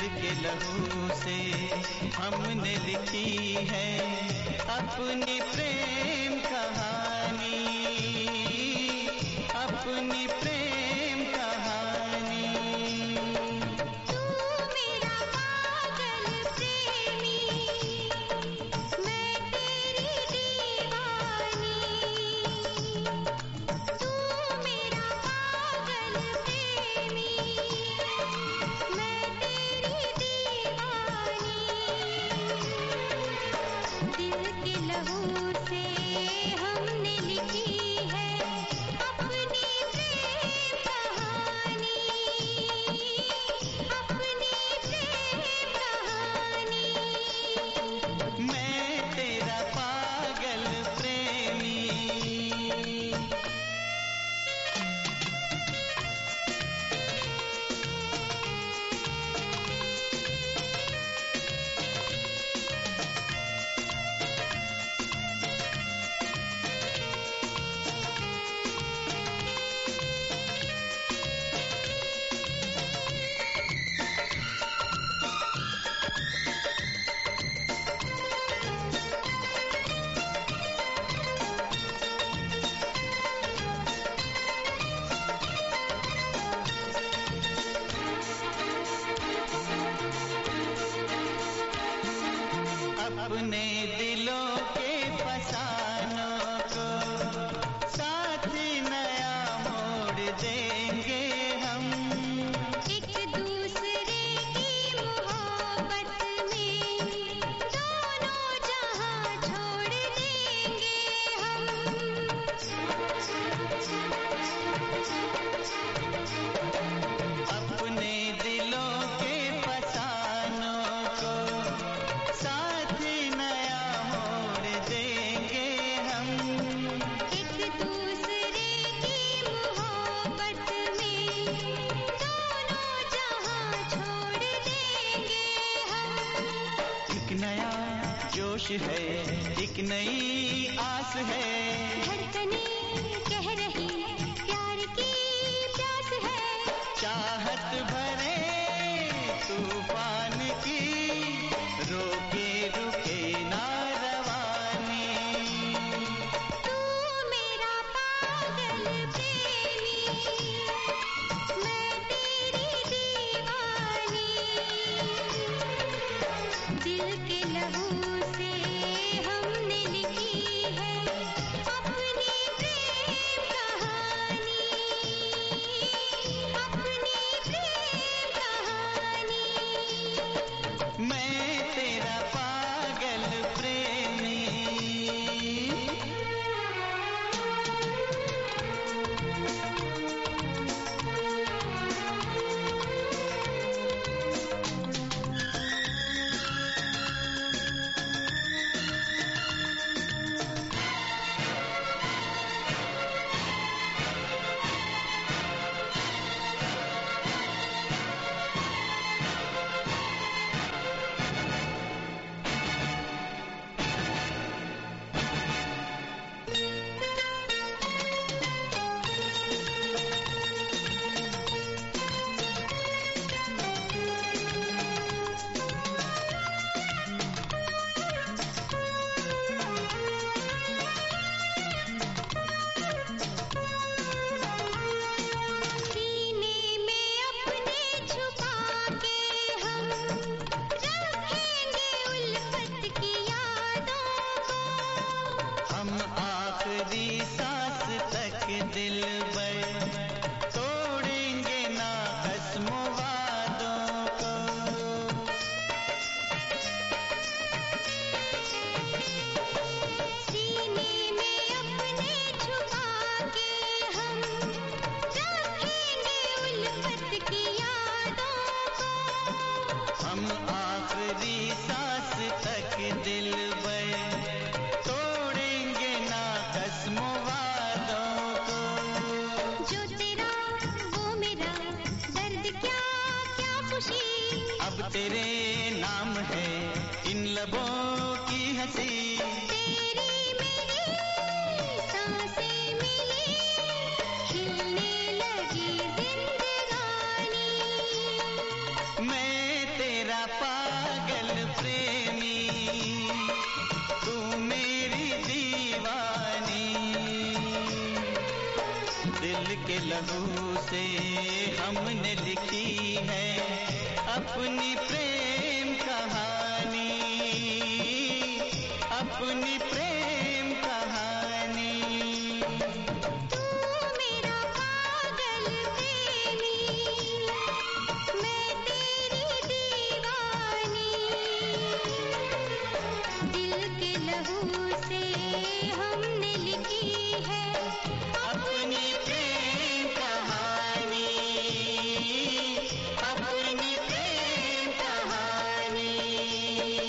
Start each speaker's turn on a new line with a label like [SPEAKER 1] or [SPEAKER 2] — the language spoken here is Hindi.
[SPEAKER 1] के लहू से हमने लिखी है अपनी प्रेम कहानी, अपनी प्रेम कहानी।
[SPEAKER 2] तू मेरा पागल प्रेमी, मैं तेरी दीवानी। तू मेरा पागल प्रेमी, मैं तेरी दीवानी। दिल के लहू से हमने लिखी है अपनी प्रेम कहानी, अपनी प्रेम कहानी।
[SPEAKER 1] मैं तेरा पागल प्रेमी। अपने दिलों के फसानों को साथ नया मोड़ देंगे हम।
[SPEAKER 2] एक दूसरे की मोहब्बत में दोनों जहां छोड़ देंगे हम।
[SPEAKER 1] अपने दिलों के फसानों को साथ नया मोड़ देंगे हम।
[SPEAKER 2] एक दूसरे की मोहब्बत में दोनों जहां छोड़ देंगे हम।
[SPEAKER 1] एक नया जोश है, एक नई आस है,
[SPEAKER 2] धड़कनें कह रही प्यार की प्यास है।
[SPEAKER 1] चाहत भरे तूफान की रोके रुके ना रवानी।
[SPEAKER 2] तू मेरा पागल प्रेमी, मैं तेरी दीवानी। दिल के लहू से हमने लिखी है अपनी प्रेम कहानी।
[SPEAKER 1] लहू से हमने लिखी है अपनी प्रेम